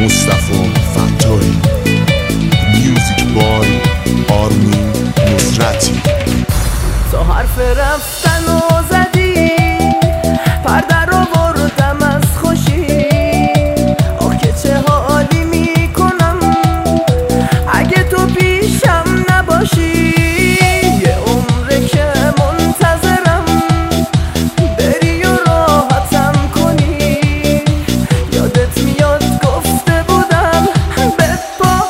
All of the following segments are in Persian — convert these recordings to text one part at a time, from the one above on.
مصطفی فتاحی، میوزیک بای آرمین نصرتی. تو حرف رفتن و زدی، پرده رو بردم از خوشی. آخ که چه حالی میکنم اگه تو پیشم نباشی. یه عمره که منتظرم بری و راحتم کنی. یادت میاد گفته بودم بپا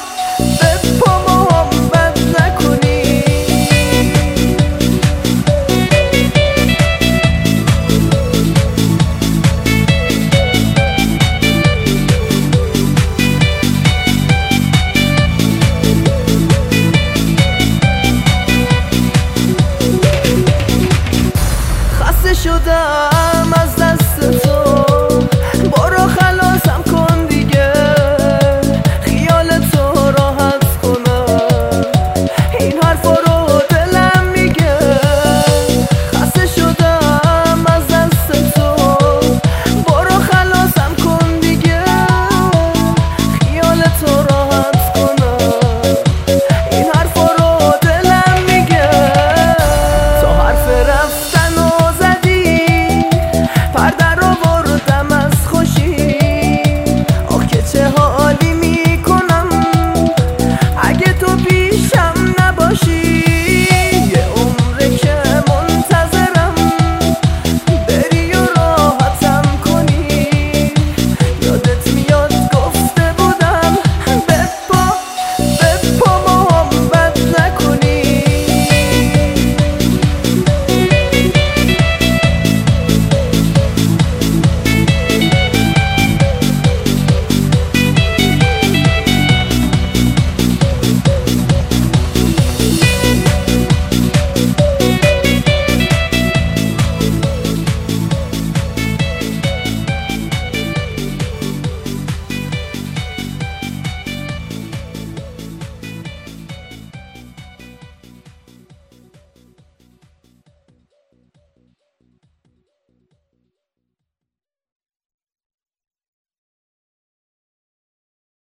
محبت نکنی. خسته شدم